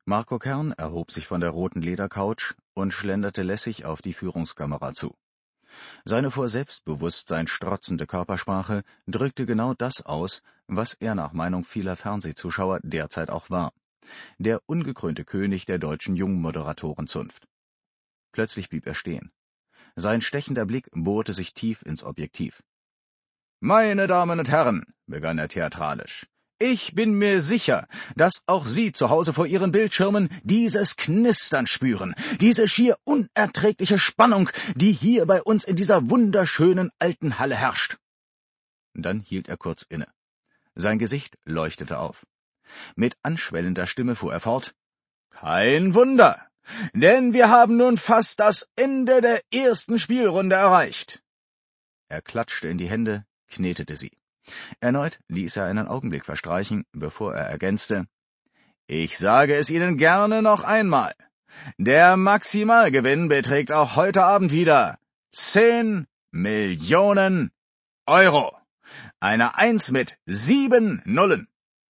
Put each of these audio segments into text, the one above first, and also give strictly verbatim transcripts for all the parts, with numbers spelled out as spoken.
Marco Kern erhob sich von der roten Ledercouch und schlenderte lässig auf die Führungskamera zu. Seine vor Selbstbewusstsein strotzende Körpersprache drückte genau das aus, was er nach Meinung vieler Fernsehzuschauer derzeit auch war: der ungekrönte König der deutschen Jungmoderatorenzunft. Plötzlich blieb er stehen. Sein stechender Blick bohrte sich tief ins Objektiv. »Meine Damen und Herren«, begann er theatralisch, »ich bin mir sicher, dass auch Sie zu Hause vor Ihren Bildschirmen dieses Knistern spüren, diese schier unerträgliche Spannung, die hier bei uns in dieser wunderschönen alten Halle herrscht.« Dann hielt er kurz inne. Sein Gesicht leuchtete auf. Mit anschwellender Stimme fuhr er fort: »Kein Wunder, denn wir haben nun fast das Ende der ersten Spielrunde erreicht.« Er klatschte in die Hände, knetete sie. Erneut ließ er einen Augenblick verstreichen, bevor er ergänzte: »Ich sage es Ihnen gerne noch einmal. Der Maximalgewinn beträgt auch heute Abend wieder zehn Millionen Euro. Eine Eins mit sieben Nullen.«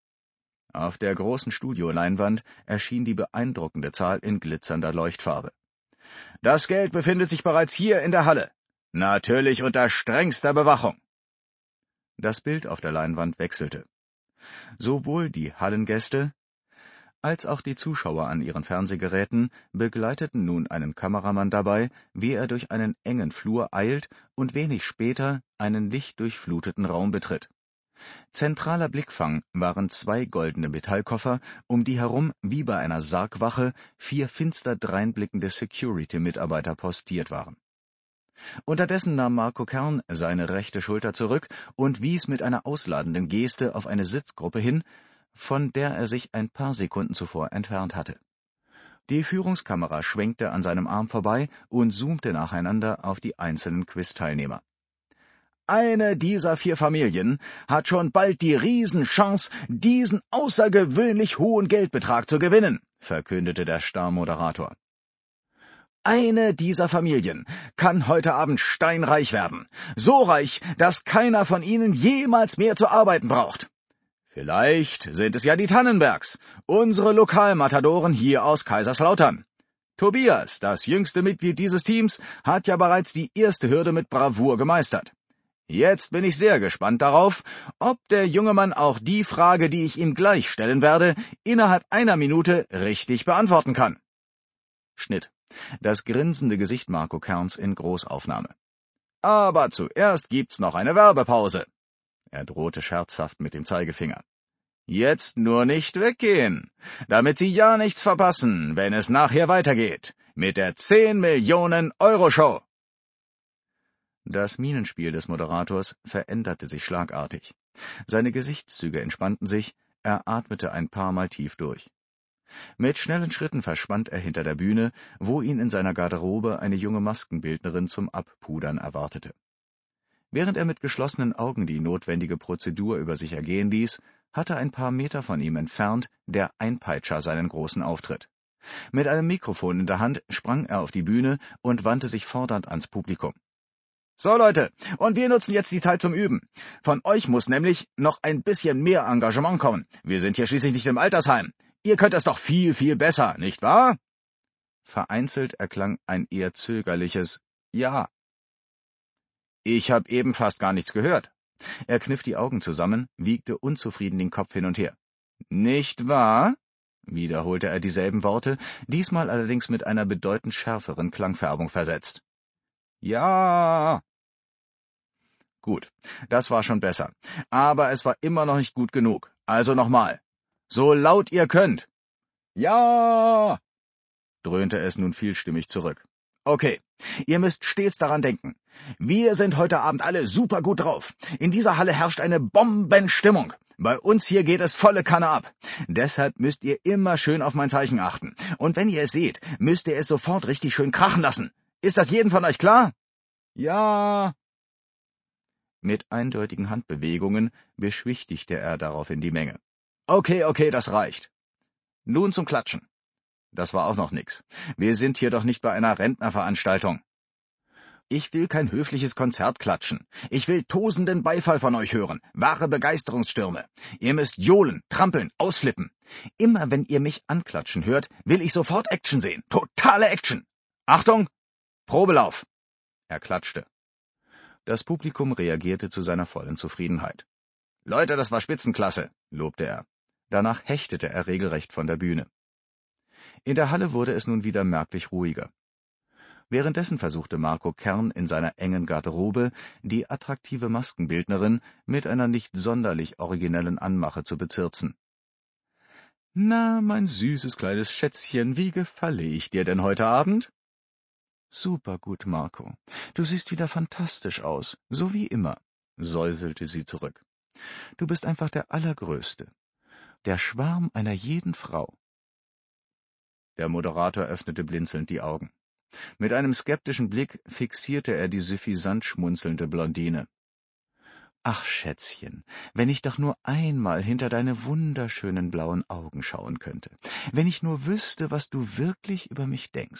Auf der großen Studioleinwand erschien die beeindruckende Zahl in glitzernder Leuchtfarbe. »Das Geld befindet sich bereits hier in der Halle. Natürlich unter strengster Bewachung.« Das Bild auf der Leinwand wechselte. Sowohl die Hallengäste als auch die Zuschauer an ihren Fernsehgeräten begleiteten nun einen Kameramann dabei, wie er durch einen engen Flur eilt und wenig später einen lichtdurchfluteten Raum betritt. Zentraler Blickfang waren zwei goldene Metallkoffer, um die herum wie bei einer Sargwache vier finster dreinblickende Security-Mitarbeiter postiert waren. Unterdessen nahm Marco Kern seine rechte Schulter zurück und wies mit einer ausladenden Geste auf eine Sitzgruppe hin, von der er sich ein paar Sekunden zuvor entfernt hatte. Die Führungskamera schwenkte an seinem Arm vorbei und zoomte nacheinander auf die einzelnen Quiz-Teilnehmer. »Eine dieser vier Familien hat schon bald die Riesenchance, diesen außergewöhnlich hohen Geldbetrag zu gewinnen«, verkündete der Star-Moderator. »Eine dieser Familien kann heute Abend steinreich werden. So reich, dass keiner von ihnen jemals mehr zu arbeiten braucht. Vielleicht sind es ja die Tannenbergs, unsere Lokalmatadoren hier aus Kaiserslautern. Tobias, das jüngste Mitglied dieses Teams, hat ja bereits die erste Hürde mit Bravour gemeistert. Jetzt bin ich sehr gespannt darauf, ob der junge Mann auch die Frage, die ich ihm gleich stellen werde, innerhalb einer Minute richtig beantworten kann.« Schnitt. Das grinsende Gesicht Marco Kerns in Großaufnahme. »Aber zuerst gibt's noch eine Werbepause.« Er drohte scherzhaft mit dem Zeigefinger. »Jetzt nur nicht weggehen, damit Sie ja nichts verpassen, wenn es nachher weitergeht, mit der zehn Millionen Euro Show.« Das Mienenspiel des Moderators veränderte sich schlagartig. Seine Gesichtszüge entspannten sich, er atmete ein paar Mal tief durch. Mit schnellen Schritten verschwand er hinter der Bühne, wo ihn in seiner Garderobe eine junge Maskenbildnerin zum Abpudern erwartete. Während er mit geschlossenen Augen die notwendige Prozedur über sich ergehen ließ, hatte ein paar Meter von ihm entfernt der Einpeitscher seinen großen Auftritt. Mit einem Mikrofon in der Hand sprang er auf die Bühne und wandte sich fordernd ans Publikum. »So, Leute, und wir nutzen jetzt die Zeit zum Üben. Von euch muss nämlich noch ein bisschen mehr Engagement kommen. Wir sind hier schließlich nicht im Altersheim. Ihr könnt es doch viel, viel besser, nicht wahr?« Vereinzelt erklang ein eher zögerliches »Ja«. »Ich habe eben fast gar nichts gehört.« Er kniff die Augen zusammen, wiegte unzufrieden den Kopf hin und her. »Nicht wahr?« wiederholte er dieselben Worte, diesmal allerdings mit einer bedeutend schärferen Klangfärbung versetzt. »Ja.« Gut, das war schon besser, aber es war immer noch nicht gut genug. Also nochmal. So laut ihr könnt. »Ja«, dröhnte es nun vielstimmig zurück. »Okay, ihr müsst stets daran denken. Wir sind heute Abend alle super gut drauf. In dieser Halle herrscht eine Bombenstimmung. Bei uns hier geht es volle Kanne ab. Deshalb müsst ihr immer schön auf mein Zeichen achten. Und wenn ihr es seht, müsst ihr es sofort richtig schön krachen lassen. Ist das jedem von euch klar?« »Ja.« Mit eindeutigen Handbewegungen beschwichtigte er daraufhin die Menge. »Okay, okay, das reicht. Nun zum Klatschen.« Das war auch noch nix. Wir sind hier doch nicht bei einer Rentnerveranstaltung. Ich will kein höfliches Konzert klatschen. Ich will tosenden Beifall von euch hören, wahre Begeisterungsstürme. Ihr müsst johlen, trampeln, ausflippen. Immer wenn ihr mich anklatschen hört, will ich sofort Action sehen. Totale Action. Achtung! Probelauf! Er klatschte. Das Publikum reagierte zu seiner vollen Zufriedenheit. »Leute, das war Spitzenklasse«, lobte er. Danach hechtete er regelrecht von der Bühne. In der Halle wurde es nun wieder merklich ruhiger. Währenddessen versuchte Marco Kern in seiner engen Garderobe, die attraktive Maskenbildnerin mit einer nicht sonderlich originellen Anmache zu bezirzen. »Na, mein süßes kleines Schätzchen, wie gefalle ich dir denn heute Abend?« »Super gut, Marco. Du siehst wieder fantastisch aus, so wie immer«, säuselte sie zurück. »Du bist einfach der Allergrößte, der Schwarm einer jeden Frau.« Der Moderator öffnete blinzelnd die Augen. Mit einem skeptischen Blick fixierte er die süffisant schmunzelnde Blondine. »Ach, Schätzchen, wenn ich doch nur einmal hinter deine wunderschönen blauen Augen schauen könnte, wenn ich nur wüsste, was du wirklich über mich denkst.«